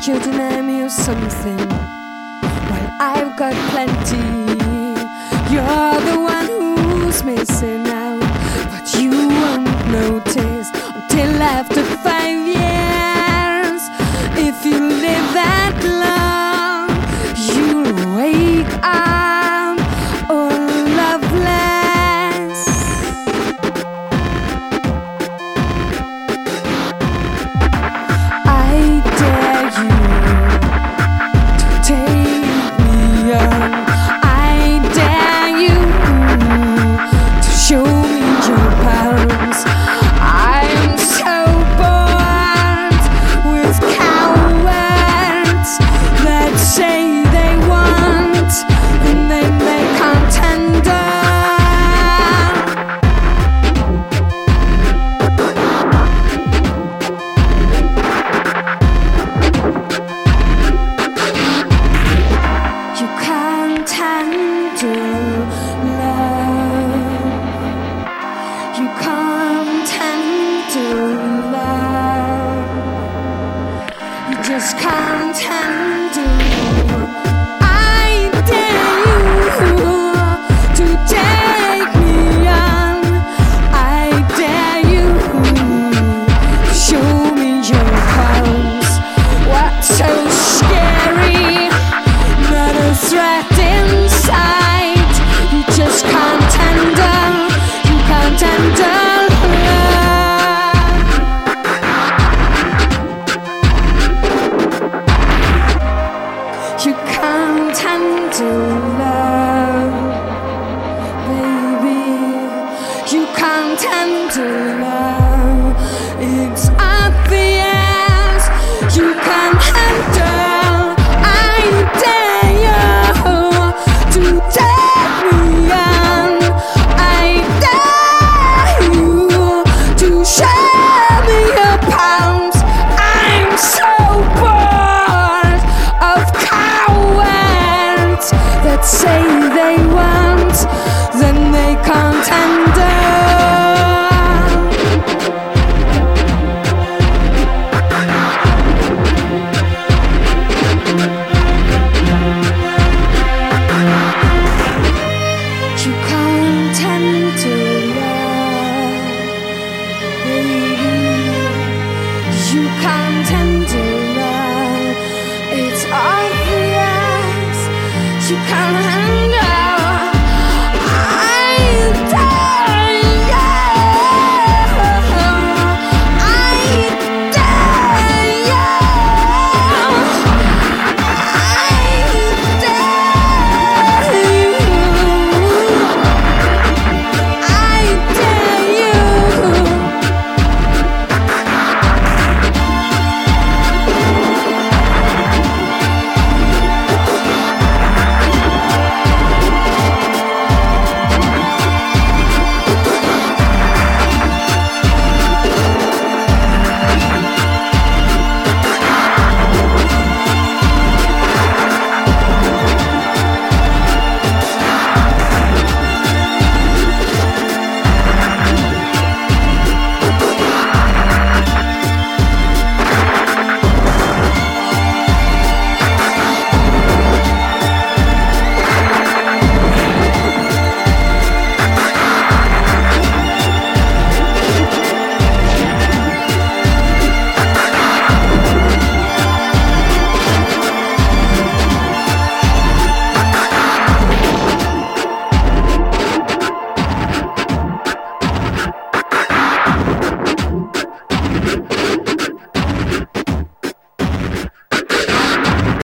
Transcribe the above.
You deny me of something while I've got plenty. You're the one who's missing out, but you won't notice until after 5 years. If you live that long, you'll wake up all loveless. I dare you to take me on. I dare you to show me your palms. I'm so bored with cowards that say they want and then they can't tender. You can't handle love. You can't handle love. You just can't handle. I dare you to take me on. I dare you to show me your palms. What's so scary? Not a threat inside. You just can't handle. You can't handle love. You can't handle love, baby. You can't handle love. It's obvious you can't handle. I dare you to take me on. I dare you to show me your palms. I'm so bored of cowards that say